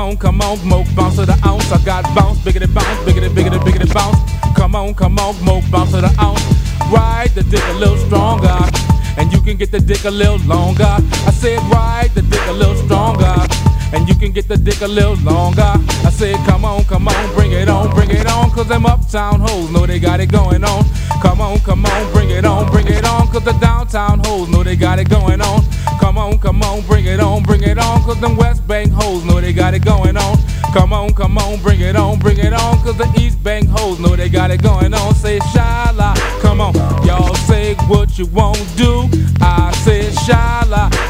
come on, smoke bounce to the ounce. I got bounce, biggity bounce, biggity, biggity, biggity bounce. Come on, smoke bounce to the ounce. Ride the dick a little stronger, and you can get the dick a little longer. I said ride the dick a little stronger, and you can get the dick a little longer. I said come on, bring it on, cause them uptown hoes know they got it going on. Come on, bring it on, cause the downtown hoes know they got it going on. Come on, bring it on, cause them West Bank hoes know they got it going on. Come on, bring it on, cause the East Bank hoes know they got it going on. Say shala, come on, y'all say what you won't do. I said shala,